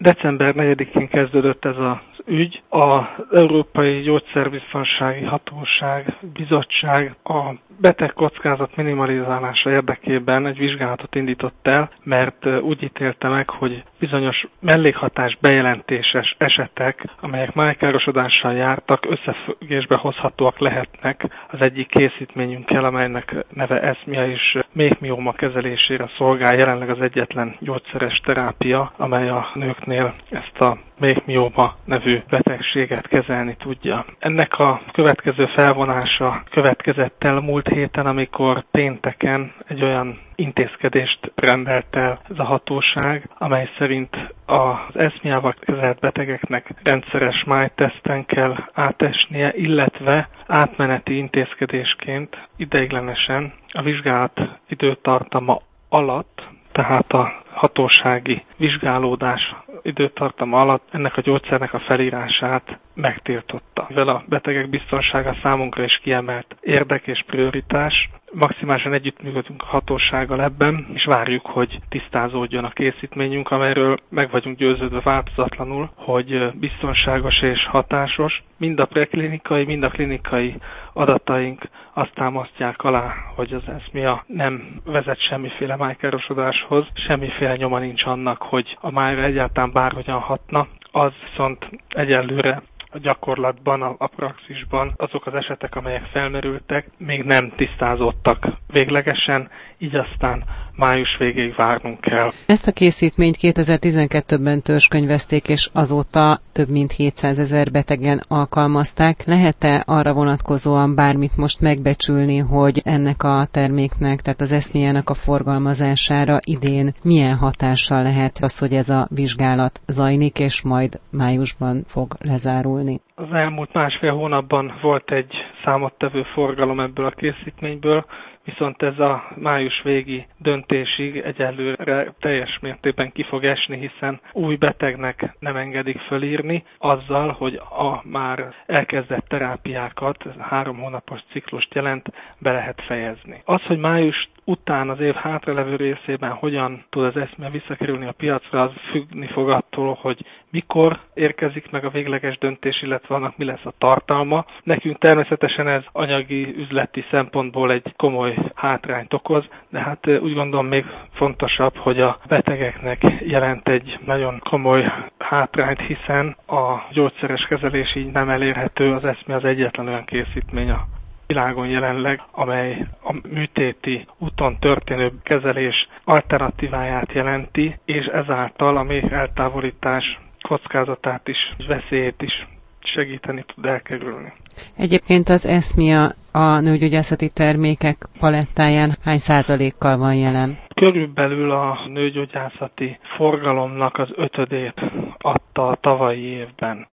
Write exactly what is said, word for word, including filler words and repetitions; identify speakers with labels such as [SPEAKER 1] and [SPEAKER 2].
[SPEAKER 1] december negyedikén kezdődött ez az ügy. Az Európai Gyógyszerbiztonsági Hatóság Bizottság a betegkockázat minimalizálása érdekében egy vizsgálatot indított el, mert úgy ítélte meg, hogy bizonyos mellékhatás bejelentéses esetek, amelyek májkárosodással jártak, összefüggésbe hozhatóak lehetnek az egyik készítményünkkel, amelynek neve eszmia és méhmióma kezelésére szolgál, jelenleg az egyetlen gyógyszeres terápia, amely a nőknél ezt a méhmióma nevű betegséget kezelni tudja. Ennek a következő felvonása következett el múlt héten, amikor pénteken egy olyan intézkedést rendelt el ez a hatóság, amely szerint az eszmiával kezelt betegeknek rendszeres májteszten kell átesnie, illetve átmeneti intézkedésként ideiglenesen a vizsgálat időtartama alatt, tehát a hatósági vizsgálódás időtartama alatt ennek a gyógyszernek a felírását megtiltotta. Mivel a betegek biztonsága számunkra is kiemelt érdek és prioritás, maximálisan együttműködünk a hatósággal ebben, és várjuk, hogy tisztázódjon a készítményünk, amelyről meg vagyunk győződve változatlanul, hogy biztonságos és hatásos. Mind a preklinikai, mind a klinikai adataink azt támasztják alá, hogy az eszmia nem vezet semmiféle májkárosodáshoz, semmiféle nyoma nincs annak, hogy a májra egyáltalán bárhogyan hatna. Az viszont egyelőre a gyakorlatban, a, a praxisban azok az esetek, amelyek felmerültek, még nem tisztázódtak véglegesen, így aztán május végéig várnunk kell.
[SPEAKER 2] Ezt a készítményt kétezer-tizenkettőben törzskönyvezték, és azóta több mint hétszázezer betegen alkalmazták. Lehet-e arra vonatkozóan bármit most megbecsülni, hogy ennek a terméknek, tehát az eszmiának a forgalmazására idén milyen hatással lehet az, hogy ez a vizsgálat zajlik, és majd májusban fog lezárulni?
[SPEAKER 1] Az elmúlt másfél hónapban volt egy számottevő forgalom ebből a készítményből, viszont ez a május végi döntésig egyelőre teljes mértékben ki fog esni, hiszen új betegnek nem engedik fölírni, azzal, hogy a már elkezdett terápiákat, három hónapos ciklust jelent, be lehet fejezni. Az, hogy május után az év hátralevő részében hogyan tud az eszme visszakerülni a piacra, az függni fog attól, hogy mikor érkezik meg a végleges döntés, illetve annak mi lesz a tartalma. Nekünk természetesen ez anyagi, üzleti szempontból egy komoly hátrányt okoz, de hát úgy gondolom még fontosabb, hogy a betegeknek jelent egy nagyon komoly hátrányt, hiszen a gyógyszeres kezelés így nem elérhető, az eszme az egyetlen olyan készítmény a világon jelenleg, amely a műtéti úton történő kezelés alternatíváját jelenti, és ezáltal a méh eltávolítás kockázatát is, veszélyét is segíteni tud elkerülni.
[SPEAKER 2] Egyébként az eszmia a nőgyógyászati termékek palettáján hány százalékkal van jelen?
[SPEAKER 1] Körülbelül a nőgyógyászati forgalomnak az ötödét adta a tavalyi évben.